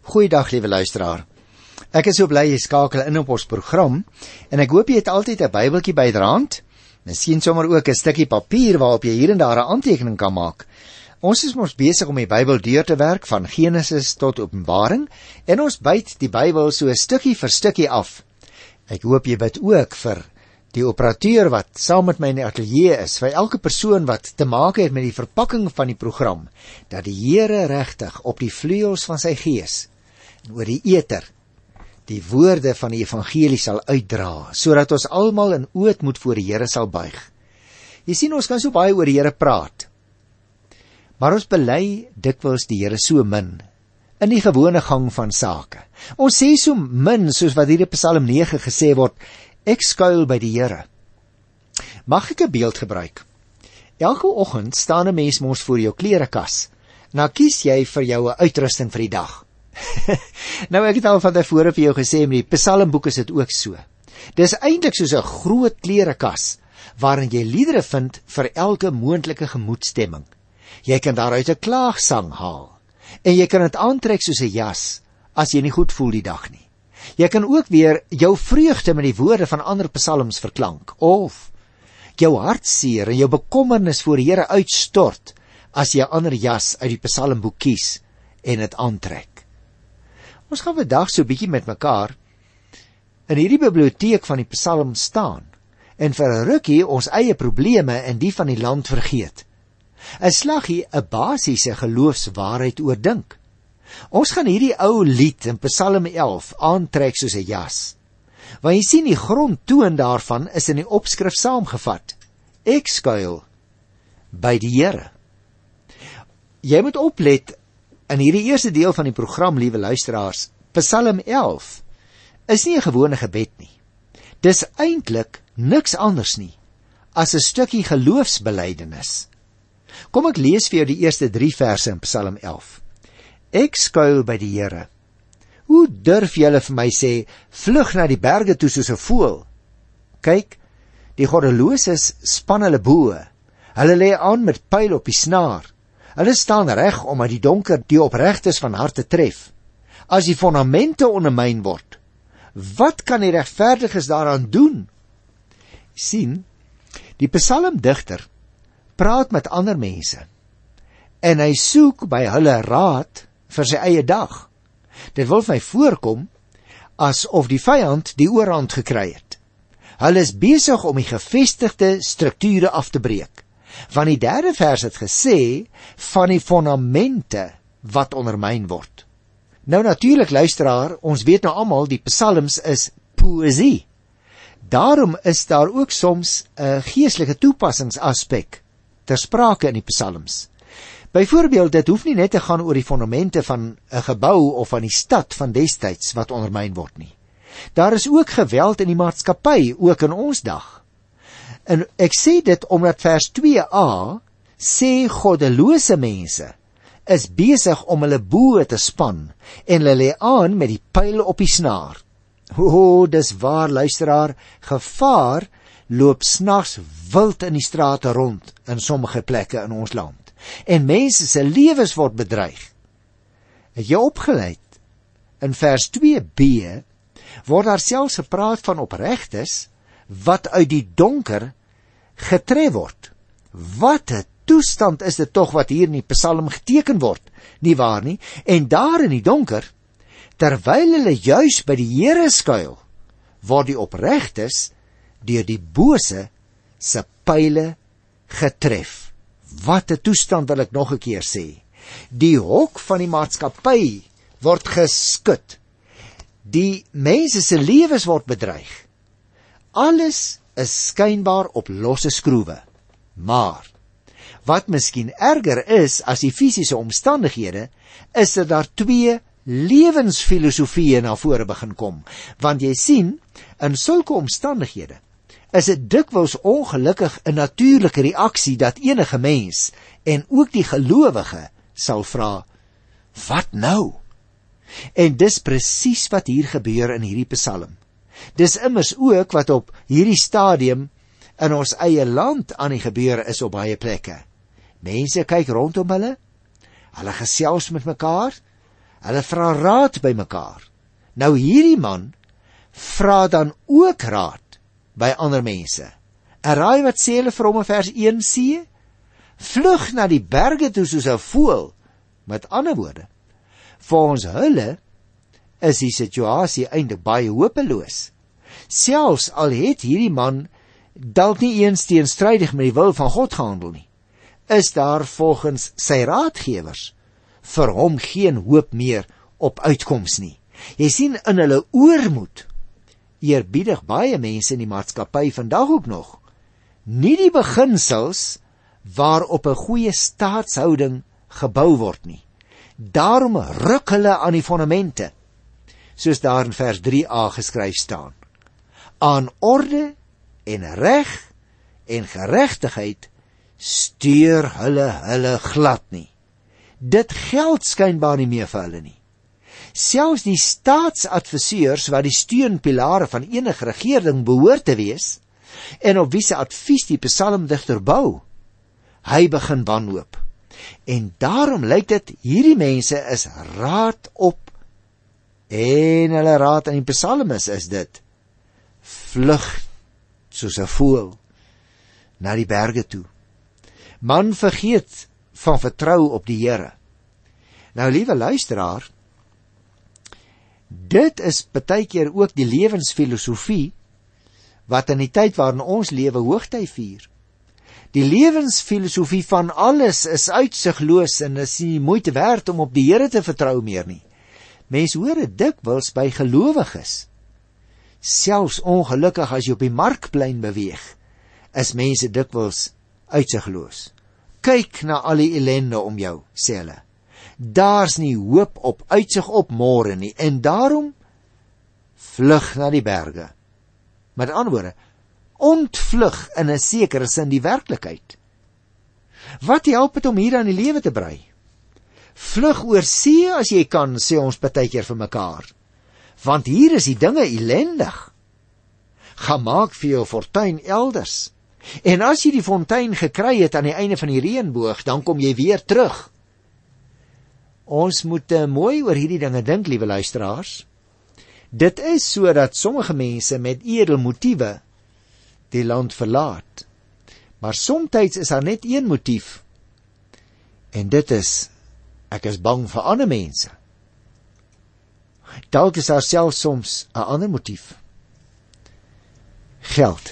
Goeiedag, liewe luisteraar. Ek is so bly jy skakel in op ons program, en ek hoop jy het altyd 'n Bybeltjie byderhand, miskien sommer ook 'n stukkie papier waarop jy hier en daar 'n aantekening kan maak. Ons is mos besig om die Bybel deur te werk van Genesis tot Openbaring, en ons byt die Bybel so stukkie vir stukkie af. Ek hoop jy bid ook vir die operateur wat saam met my in die ateljee is, vir elke persoon wat te maak het met die verpakking van die program, dat die Here regtig op die vleuels van sy gees en oor die eter die woorde van die evangelie sal uitdra, sodat ons almal in ootmoed voor die Here sal buig. Jy sien, ons kan so baie oor die Here praat, maar ons bely dikwels die Here so min, in die gewone gang van sake. Ons sê so min, soos wat hier in Psalm 9 gesê word, ek skuil by die Here. Mag ek 'n beeld gebruik? Elke oggend staan 'n mens mos voor jou klerekas, en dan kies jy vir jou 'n uitrusting vir die dag. Nou, ek het al van tevore vir jou gesê, met die Psalmboek is dit ook so. Dis eintlik soos 'n groot klerekas, waarin jy liedere vind vir elke moontlike gemoedstemming. Jy kan daaruit 'n klaagsang haal, en jy kan dit aantrek soos 'n jas, as jy nie goed voel die dag nie. Jy kan ook weer jou vreugde met die woorde van ander psalms verklank, of jou hartseer en jou bekommernis voor die Here uitstort, as jy 'n ander jas uit die Psalmboek kies en dit aantrek. Ons gaan vandag so bietjie met mekaar in hierdie biblioteek van die Psalm staan, en vir 'n rukkie ons eie probleme en die van die land vergeet. 'n slaggie 'n basiese geloofswaarheid oordink. Ons gaan hierdie ou lied in Psalm 11 aantrek soos 'n jas. Want jy sien, die grondtoon daarvan is in die opskrif saamgevat. Ek skuil by die Here. Jy moet oplet in hierdie eerste deel van die program, liewe luisteraars. Psalm 11 is nie 'n gewone gebed nie. Dis eintlik niks anders nie as 'n stukkie geloofsbelydenis. Kom ek lees vir jou die eerste 3 verse in Psalm 11. Ek skuil by die Here. Hoe durf julle vir my sê, vlug na die berge toe soos 'n voël? Kyk, die goddeloses span hulle boë. Hulle lê aan met pyl op die snaar. Hulle staan reg om uit die donker die opregtes van harte tref. As die fondamente ondermyn word, wat kan die regverdiges daaraan doen? Sien, die psalmdigter praat met ander mense, en hy soek by hulle raad vir sy eie dag. Dit wil my voorkom asof die vyand die oorhand gekry het. Hulle is besig om die gevestigde strukture af te breek, want die 3de vers het gesê van die fondamente wat ondermyn word. Nou natuurlik, luisteraar, ons weet nou almal die psalms is poësie. Daarom is daar ook soms 'n geestelike toepassingsaspek ter sprake in die psalms. Byvoorbeeld, dit hoef nie net te gaan oor die fondamente van 'n gebou of van die stad van destyds wat ondermyn word nie. Daar is ook geweld in die maatskappy, ook in ons dag. En ek sê dit omdat vers 2a sê goddelose mense is besig om hulle boë te span en hulle lê aan met die pyl op die snaar. Dis waar, luisteraar, gevaar loop snags wild in die strate rond in sommige plekke in ons land. En mense se lewens word bedreig. Het jy opgeleid? In vers 2b word daar selfs gepraat van opregtes wat uit die donker getref word. Wat 'n toestand is dit tog wat hier in die Psalm geteken word, nie waar nie? En daar in die donker, terwyl hulle juis by die Here skuil, word die opregtes deur die bose se pyle getref. Wat 'n toestand, wil ek nog 'n keer sê. Die hok van die maatskappy word geskud. Die mense se lewens word bedreig. Alles is skynbaar op losse skroewe. Maar wat miskien erger is as die fisiese omstandighede, is dat daar 2 lewensfilosofieë na vore begin kom. Want jy sien, in sulke omstandighede is dit dikwels ongelukkig 'n natuurlike reaksie dat enige mens, en ook die gelowige, sal vra, wat nou? En dis presies wat hier gebeur in hierdie Psalm. Dis immers ook wat op hierdie stadium in ons eie land aan die gebeur is op baie plekke. Mense kyk rondom hulle gesels met mekaar, Hulle vra raad by mekaar. Nou hierdie man vra dan ook raad by ander mense. En raai wat sê hulle vir hom in vers 1c? Vlug na die berge toe soos 'n voël. Met ander woorde, volgens hulle is die situasie eintlik baie hopeloos. Selfs al het hierdie man dalk nie eens teenstrydig met die wil van God gehandel nie, is daar volgens sy raadgewers vir hom geen hoop meer op uitkoms nie. Jy sien, in hulle oormoed eerbiedig baie mense in die maatskappy vandag ook nog nie die beginsels waarop 'n goeie staatshouding gebou word nie. Daarom ruk hulle aan die fondamente, soos daar in vers 3a geskryf staan. Aan orde en reg en geregtigheid steur hulle glad nie. Dit geld skynbaar nie meer vir hulle nie. Selfs die staatsadviseurs wat die steunpilare van enige regering behoort te wees, en op wie se advies die psalmdigter bou, hy begin wanhoop. En daarom lyk dit, hierdie mense is raad op, en hulle raad aan die psalmis is dit, vlug soos 'n voël na die berge toe. Man vergeet van vertrou op die Here. Nou, liewe luisteraar, dit is partykeer ook die lewensfilosofie wat in die tyd waarin ons lewe hoogtyd vier. Die lewensfilosofie van alles is uitsigloos en is nie moeite werd om op die Here te vertrou meer nie. Mens hoor dit dikwels by gelowiges. Selfs ongelukkig as jy op die markplein beweeg, is mense dikwels uitsigloos. Kyk na al die ellende om jou, sê hulle. Daar's nie hoop op uitsig op môre nie, en daarom vlug na die berge. Met ander woorde, ontvlug in 'n sekere sin die werklikheid. Wat help dit om hier aan die lewe te brei? Vlug oor see as jy kan, sê ons partykeer vir mekaar. Want hier is die dinge ellendig. Gaan maak vir jou fortuin elders. En as jy die fontein gekry het aan die einde van die reënboog, dan kom jy weer terug. Ons moet mooi oor hierdie dinge dink, liewe luisteraars. Dit is so dat sommige mense met edel motiewe die land verlaat. Maar somtyds is daar net een motief. En dit is, ek is bang vir ander mense. Dalk is daar selfs soms 'n ander motief. Geld.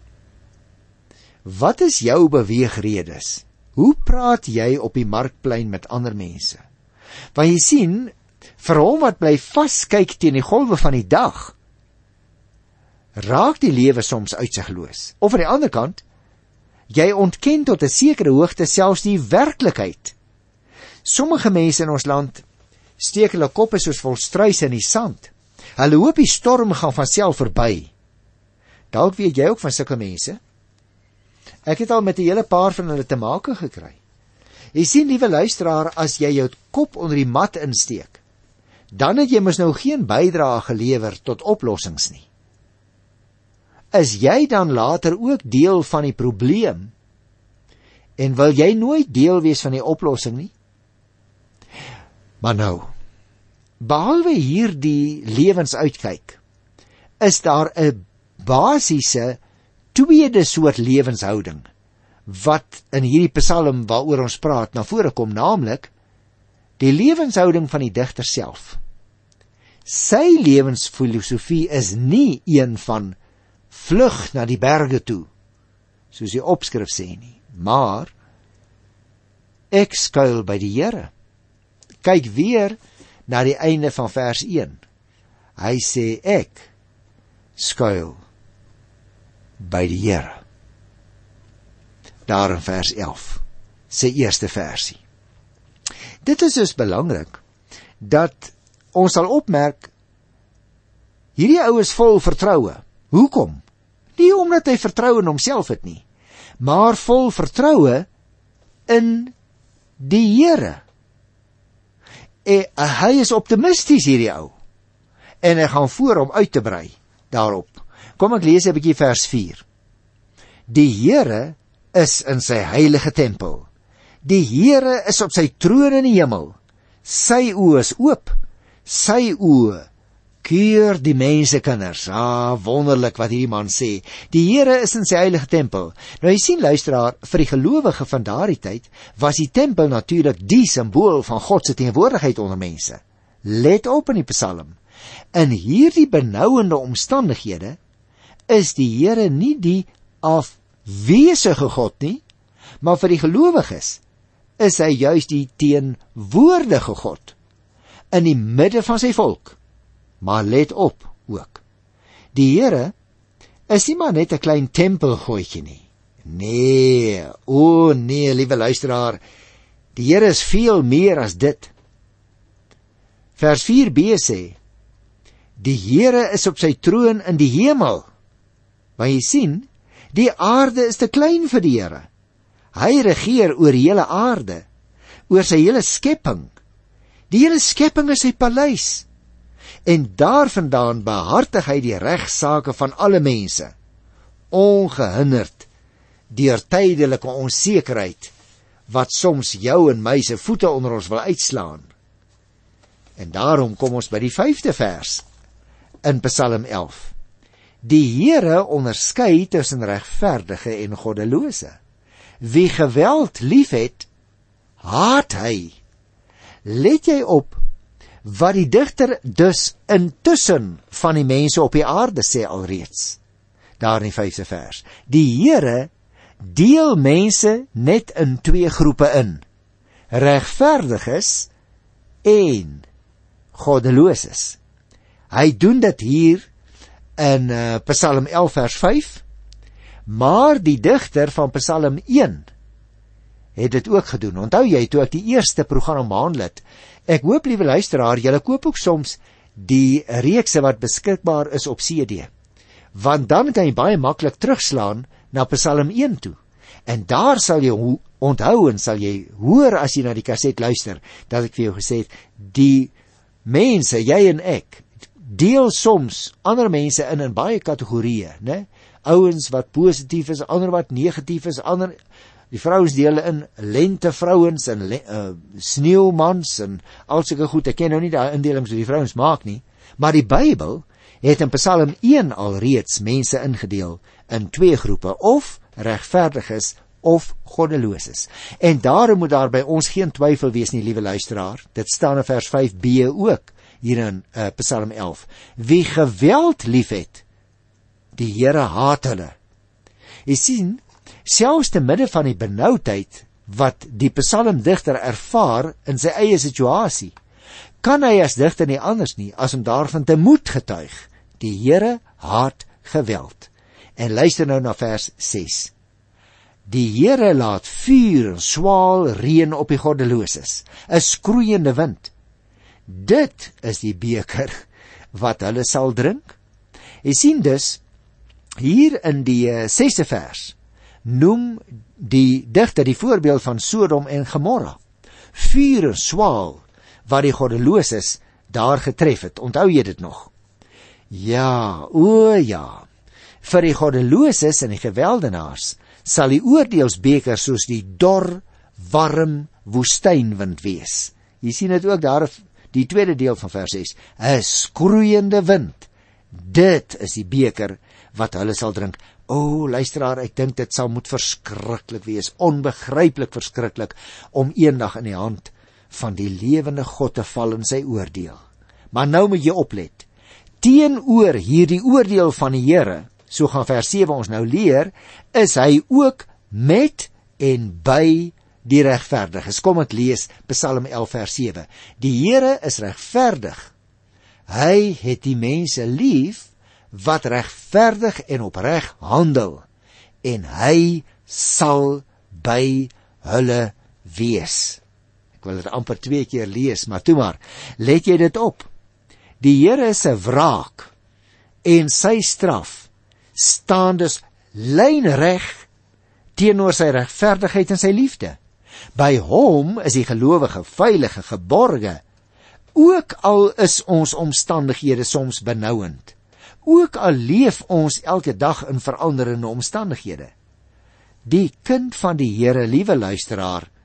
Wat is jou beweegredes? Hoe praat jy op die markplein met ander mense? Want jy sien, vir hom wat bly vaskyk teen die golwe van die dag, raak die lewe soms uitsigloos. Of aan die ander kant, jy ontken tot 'n sekere hoogte selfs die werklikheid. Sommige mense in ons land steek hulle koppe soos vol struise in die sand. Hulle hoop die storm gaan vanself verby. Dalk weet jy ook van sulke mense. Ek het al met 'n hele paar van hulle te make gekry. Jy sien, liewe luisteraar, as jy jou kop onder die mat insteek, dan het jy mos nou geen bydrae gelewer tot oplossings nie. Is jy dan later ook deel van die probleem? En wil jy nooit deel wees van die oplossing nie? Maar nou, behalwe hierdie lewensuitkyk, is daar 'n basiese tweede soort lewenshouding wat in hierdie psalm waaroor ons praat na vore kom, naamlik die lewenshouding van die digter self. Sy lewensfilosofie is nie een van vlug na die berge toe, soos die opskrif sê nie, maar ek skuil by die Here. Kyk weer na die einde van vers 1. Hy sê ek skuil by die Here. Daar in vers 11, sy eerste versie. Dit is dus belangrik, dat ons sal opmerk, hierdie ou is vol vertroue. Hoekom? Nie omdat hy vertroue in homself het nie, maar vol vertroue in die Here. Hy is optimisties, hierdie ou, en hy gaan voor om uit te brei daarop. Kom ek lees 'n bietjie vers 4. Die Here is in sy heilige tempel. Die Here is op sy troon in die hemel. Sy oë is oop. Sy oë keur die mensekinders. Wonderlik wat hierdie man sê. Die Here is in sy heilige tempel. Nou jy sien luisteraar, vir die gelowige van daardie tyd was die tempel natuurlik die simbool van God se teenwoordigheid onder mense. Let op in die Psalm. In hierdie benouende omstandighede is die Here nie die afwesige God nie, maar vir die gelowiges is hy juis die teenwoordige God in die midde van sy volk. Maar let op ook, die Here is nie maar net 'n klein tempelgooitjie nie. Nee, nee, liewe luisteraar, die Here is veel meer as dit. Vers 4b sê, die Here is op sy troon in die hemel. Maar jy sien, die aarde is te klein vir die Here. Hy regeer oor die hele aarde, oor sy hele skepping. Die hele skepping is sy paleis. En daarvandaan behartig hy die regsaake van alle mense, ongehinderd deur tydelike onsekerheid wat soms jou en my se voete onder ons wil uitslaan. En daarom kom ons by die 5de vers in Psalm 11. Die Here onderskei tussen regverdige en goddelose. Wie geweld liefhet, haat hy. Let jy op wat die digter dus intussen van die mense op die aarde sê alreeds, daar in die 5de vers. Die Here deel mense net in 2 groepe in, regverdiges en goddeloses. Hy doen dit hier in Psalm 11 vers 5, maar die digter van Psalm 1 het dit ook gedoen. Onthou jy, toe ek die eerste program behandel het, ek hoop, liewe luisteraar, julle koop ook soms die reekse wat beskikbaar is op CD, want dan kan jy baie maklik terugslaan na Psalm 1 toe, en daar sal jy onthou en sal jy hoor as jy na die kaset luister, dat ek vir jou gesê het, die mense, jy en ek, deel soms ander mense in baie kategorieë, né? Ouens wat positief is, ander wat negatief is, die vrouens deel in lentevrouens en sneeumans en al sulke goed. Ek ken nou nie die indelings wat die vrouens maak nie, maar die Bybel het in Psalm 1 alreeds mense ingedeel in 2 groepe, of regverdiges of goddeloses. En daarom moet daar by ons geen twyfel wees nie, liewe luisteraar. Dit staan in vers 5b ook hier in Psalm 11. Wie geweld liefhet, die Here haat hulle. Jy sien, selfs te midde van die benoudheid wat die psalmdigter ervaar in sy eie situasie, kan hy as digter nie anders nie as om daarvan te moed getuig. Die Here haat geweld. En luister nou na vers 6. Die Here laat vuur en swaal reën op die goddeloses, 'n skroeiende wind. Dit is die beker wat hulle sal drink. Jy sien dus, hier in die 6de vers, noem die digter die voorbeeld van Sodom en Gomorra. Vuur en swaal wat die goddeloses daar getref het. Onthou jy dit nog? Ja, ja. Vir die goddeloses en die geweldenaars sal die oordeelsbeker soos die dor, warm woestynwind wees. Jy sien dit ook daar, die tweede deel van vers 6. 'n skroeiende wind. Dit is die beker wat hulle sal drink. Luisteraar, ek dink dit sal moet verskriklik wees, onbegryplik verskriklik, om eendag in die hand van die lewende God te val in sy oordeel. Maar nou moet jy oplet. Teenoor hierdie oordeel van die Here, so gaan vers 7 ons nou leer, is hy ook met en by die regverdiges. Kom ek lees Psalm 11 vers 7. Die Here is regverdig. Hy het die mense lief wat regverdig en opreg handel, en hy sal by hulle wees. Ek wil dit amper 2 keer lees, maar toe maar, let jy dit op. Die Here se wraak en sy straf staan dus lynreg teenoor sy regverdigheid en sy liefde. By hom is die gelowige veilig en geborge, ook al is ons omstandighede soms benouend. Ook al leef ons elke dag in veranderende omstandighede. Die kind van die Here, liewe luisteraar,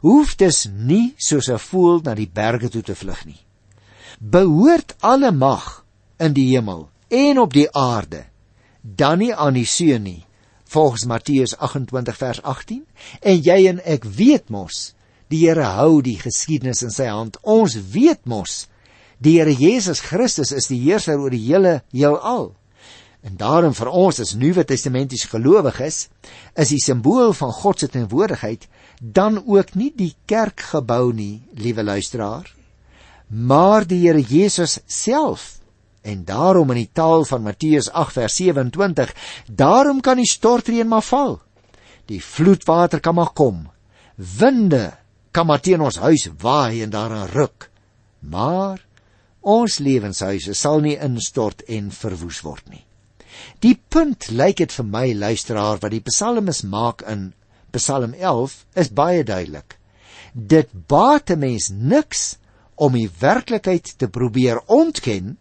hoef dus nie soos 'n voël na die berge toe te vlug nie. Behoort alle mag in die hemel en op die aarde dan nie aan die Seun nie, volgens Matteus 28 vers 18, en jy en ek weet mos, die Here hou die geskiedenis in sy hand. Ons weet mos, die Here Jesus Christus is die heerser oor die hele heelal. En daarom vir ons as Nuwe Testamentiese gelowiges, is die simbool van God se teenwoordigheid dan ook nie die kerkgebou nie, liewe luisteraar, maar die Here Jesus self. En daarom in die taal van Matteus 8 vers 27, daarom kan die stortreën maar val, die vloedwater kan maar kom, winde kan maar teen ons huis waai en daarin ruk, maar ons lewenshuise sal nie instort en verwoes word nie. Die punt, lyk dit vir my, luisteraar, wat die psalmis maak in Psalm 11, is baie duidelik. Dit baat 'n mens niks om die werklikheid te probeer ontken,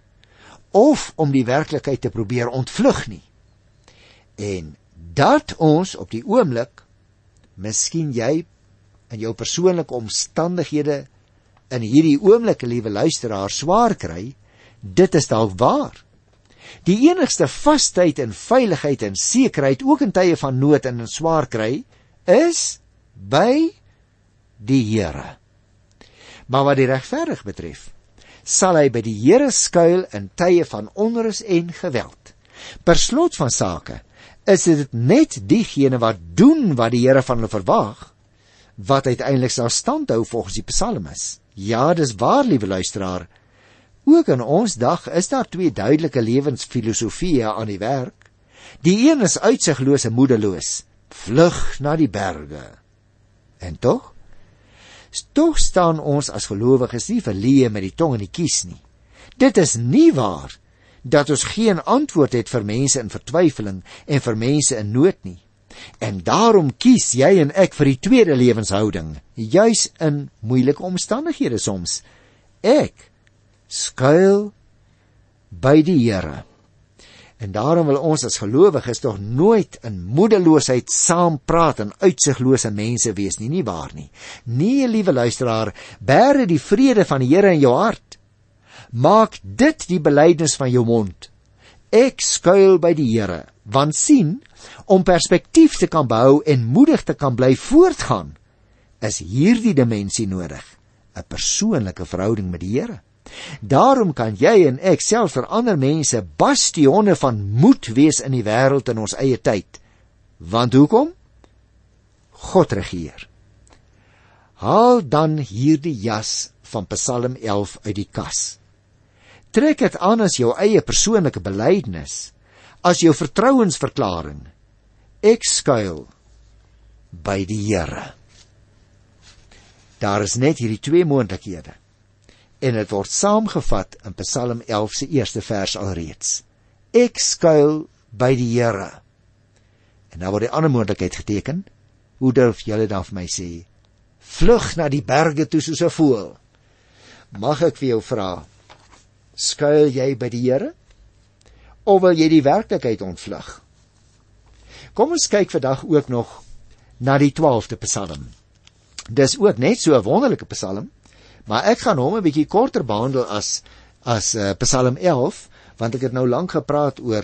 of om die werklikheid te probeer ontvlug nie. En dat ons op die oomblik, miskien jy in jou persoonlike omstandighede in hierdie oomblik, liewe luisteraar, swaar kry, dit is dalk waar. Die enigste vastheid en veiligheid en sekerheid, ook in tye van nood en in swaar kry, is by die Here. Maar wat die regverdig betref, sal hy by die Here skuil in tye van onrus en geweld. Per slot van sake is dit net diegene wat doen wat die Here van hulle verwag, wat uiteindelik sal standhou volgens die psalmis. Ja, dis waar, liewe luisteraar. Ook in ons dag is daar twee duidelike lewensfilosofieë aan die werk. Die een is uitsigloos en moedeloos, vlug na die berge. En tog staan ons as gelowiges nie verleë met die tong in die kies nie. Dit is nie waar dat ons geen antwoord het vir mense in vertwyfeling en vir mense in nood nie. En daarom kies jy en ek vir die tweede lewenshouding, juis in moeilike omstandighede soms. Ek skuil by die Here. En daarom wil ons as gelowiges tog nooit in moedeloosheid saam praat en uitsiglose mense wees nie, nie waar nie. Nee, liewe luisteraar, bære die vrede van die Here in jou hart. Maak dit die belydenis van jou mond. Ek skuil by die Here, want sien, om perspektief te kan behou en moedig te kan bly voortgaan, is hierdie dimensie nodig, 'n persoonlike verhouding met die Here. Daarom kan jy en ek self vir ander mense bastionne van moed wees in die wêreld in ons eie tyd. Want hoekom? God regeer. Haal dan hierdie jas van Psalm 11 uit die kas. Trek dit aan as jou eie persoonlike belydenis, as jou vertrouensverklaring. Ek skuil by die Here. Daar is net hierdie twee moontlikhede. En dit word saamgevat in Psalm 11 se eerste vers alreeds. Ek skuil by die Here. En nou word die ander moontlikheid geteken. Hoe durf julle dan vir my sê? Vlug na die berge toe soos 'n voël. Mag ek vir jou vra, skuil jy by die Here? Of wil jy die werklikheid ontvlug? Kom ons kyk vandag ook nog na die 12de Psalm. Dis ook net so 'n wonderlike Psalm, maar ek gaan hom 'n bietjie korter behandel as Psalm 11, want ek het nou lank gepraat oor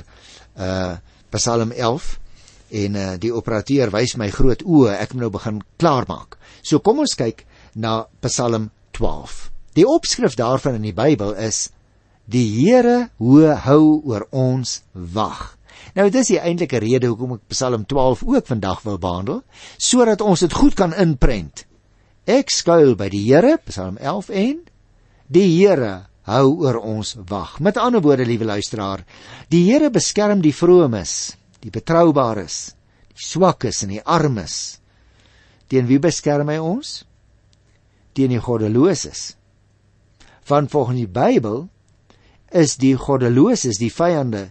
Psalm 11 en die operateur wys my groot oë, ek moet nou begin klaarmaak. So kom ons kyk na Psalm 12. Die opskrif daarvan in die Bybel is: Die Here hou oor ons wag. Nou dis die eintlike rede hoekom ek Psalm 12 ook vandag wil behandel, sodat ons dit goed kan inprent. Ek skuil by die Here, Psalm 11, en die Here hou oor ons wag. Met ander woorde, liewe luisteraar, die Here beskerm die vromes, die betroubares, die swakkes en die armes. Teen wie beskerm hy ons? Teen die goddeloses. Want volgens die Bybel is die goddeloses die vyande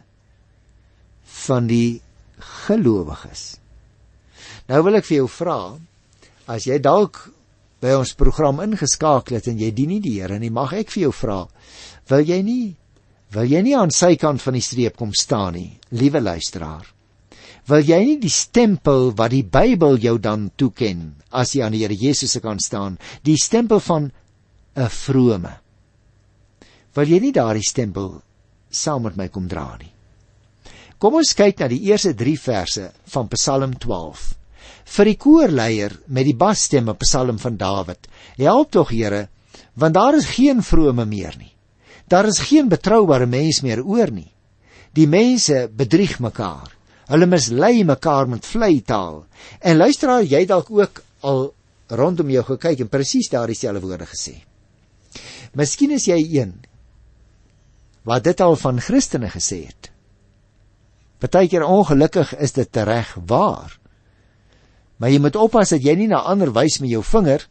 van die gelowiges. Nou wil ek vir jou vra, as jy dalk by ons program ingeskakel het en jy dien nie die Here nie, mag ek vir jou vra, wil jy nie aan sy kant van die streep kom staan nie, liewe luisteraar? wil jy nie die stempel wat die Bybel jou dan toeken, as jy aan die Here Jesus kan staan, die stempel van 'n vrome, wil jy nie daardie stempel saam met my kom dra nie. Kom ons kyk na die eerste 3 verse van Psalm 12. Vir die koorleier met die basstemme Psalm van Dawid. Help tog, Here, want daar is geen vrome meer nie. Daar is geen betroubare mens meer oor nie. Die mense bedrieg mekaar. Hulle mislei mekaar met vlei taal. En luisteraar, jy dalk ook al rondom jou gekyk en presies daardie selfde woorde gesê. Miskien is jy een wat dit al van Christene gesê het. Partykeer ongelukkig is dit tereg waar. Maar jy moet oppas dat jy nie na ander wys met jou vinger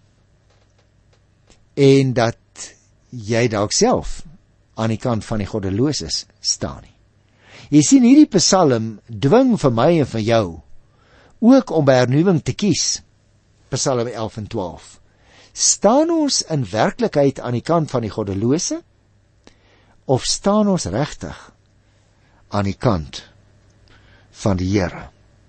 en dat jy dalk self aan die kant van die goddeloses staan nie. Jy sien, hierdie Psalm dwing vir my en vir jou ook om by hernuwing te kies. Psalm 11 en 12. Staan ons in werklikheid aan die kant van die goddelose of staan ons regtig aan die kant van die Here?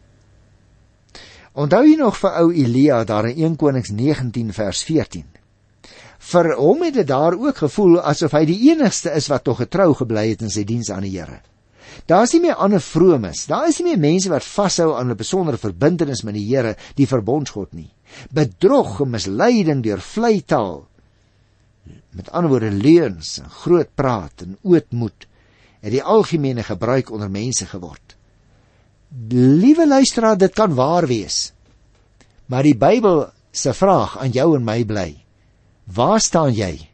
Onthou jy nog vir ou Elia daar in 1 Konings 19 vers 14? Vir hom het dit daar ook gevoel asof hy die enigste is wat tog getrou gebly het in sy diens aan die Here. Daar is nie meer ander vromes, daar is nie meer mense wat vashou aan 'n besondere verbintenis met die Here, die verbondsgod nie. Bedrog en misleiding deur vlei taal, met ander woorde leuns en groot praat en ootmoed, het die algemene gebruik onder mense geword. Liewe luisteraar, dit kan waar wees, maar die Bybel se vraag aan jou en my bly, waar staan jy?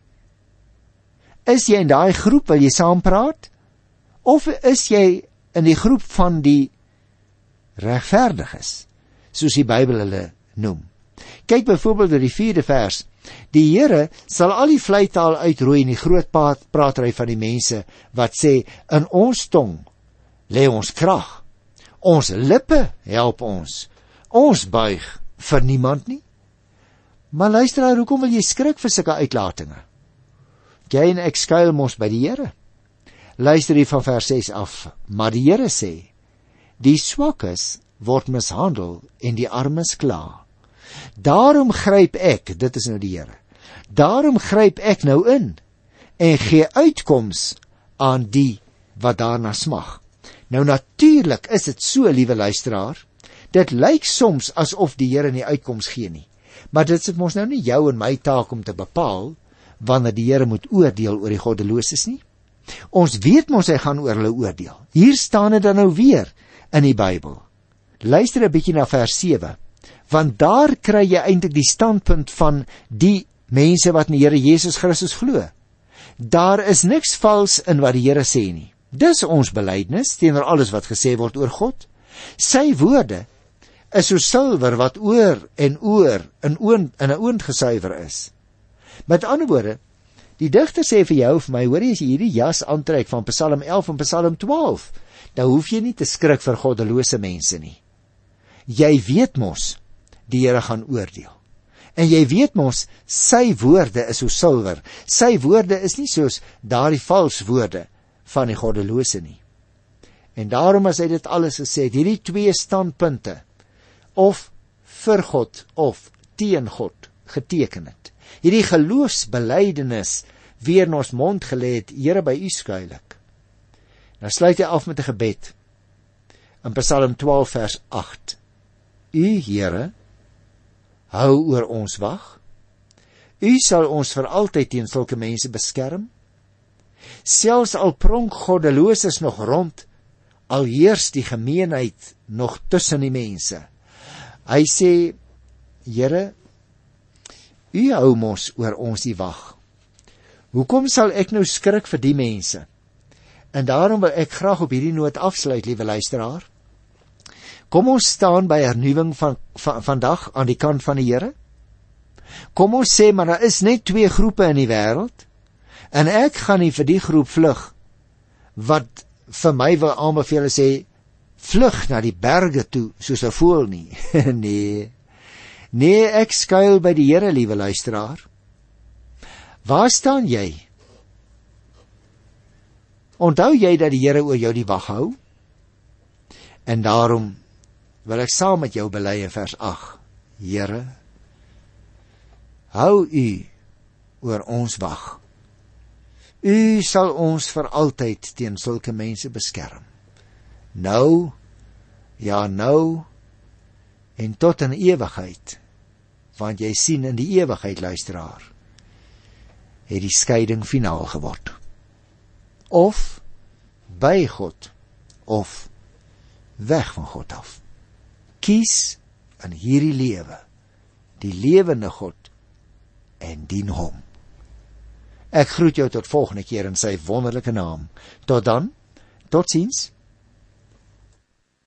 Is jy in daai groep, wil jy saam praat? Of is jy in die groep van die regverdiges, soos die Bybel hulle noem? Kyk byvoorbeeld in die 4de vers, die Here sal al die vleitaal uitroei in die groot pratery van die mense, wat sê, in ons tong lê ons krag, ons lippe help ons buig vir niemand nie. Maar luisteraar, hoekom wil jy skrik vir sulke uitlatinge? Jy en ek skuil mos by die Here. Luister hier van vers 6 af, maar die Here sê, die swakkes word mishandel en die armes kla. Daarom gryp ek, dit is nou die Here, daarom gryp ek nou in en gee uitkoms aan die wat daarna smag. Nou natuurlik is dit so, liewe luisteraar, dit lyk soms asof die Here nie uitkoms gee nie, maar dit is mos nou nie jou en my taak om te bepaal wanneer die Here moet oordeel oor die goddeloses nie. Ons weet mos hy gaan oor hulle oordeel. Hier staan dit dan nou weer in die Bybel. Luister 'n bietjie na vers 7, want daar kry jy eintlik die standpunt van die mense wat in die Here Jesus Christus glo. Daar is niks vals in wat die Here sê nie. Dis ons belydenis teenoor alles wat gesê word oor God. Sy woorde is so silwer wat oor en oor in 'n oond gesuiwer is. Met ander woorde, die digter sê vir jou, vir my, hoor jy, as jy hierdie jas aantrek van Psalm 11 en Psalm 12, dan hoef jy nie te skrik vir goddelose mense nie. Jy weet mos, die Here gaan oordeel. En jy weet mos, sy woorde is so silwer. Sy woorde is nie soos daardie vals woorde van die goddelose nie. En daarom as hy dit alles gesê het, hierdie 2 standpunte, of vir God of teen God, geteken het. Hierdie geloofsbelydenis weer in ons mond gelê het, Here, by u skuil ek. Nou sluit hy af met 'n gebed in Psalm 12 vers 8. U, Here, hou oor ons wag. U sal ons vir altyd teen sulke mense beskerm. Selfs al pronk goddeloses nog rond, al heers die gemeenheid nog tussen die mense. Hy sê, Here, u hou mos oor ons die wag. Hoekom sal ek nou skrik vir die mense? En daarom wil ek graag op hierdie noot afsluit, liewe luisteraar. Kom ons staan by hernuwing van vandag aan die kant van die Here. Kom ons sê, maar daar is net 2 groepe in die wêreld, en ek gaan nie vir die groep vlug, wat vir my wil aanbeveel sê, vlug na die berge toe, soos 'n voël nie. Nee, ek skuil by die Here, liewe luisteraar. Waar staan jy? Onthou jy dat die Here oor jou die wag hou? En daarom wil ek saam met jou bely in vers 8. Here, hou U oor ons wag. U sal ons vir altyd teen sulke mense beskerm. Nou, ja nou, en tot in ewigheid, want jy sien in die ewigheid, luisteraar, het die skeiding finaal geword. Of by God, of weg van God af. Kies in hierdie lewe, die lewende God, en dien hom. Ek groet jou tot volgende keer in sy wonderlike naam. Tot dan, totsiens.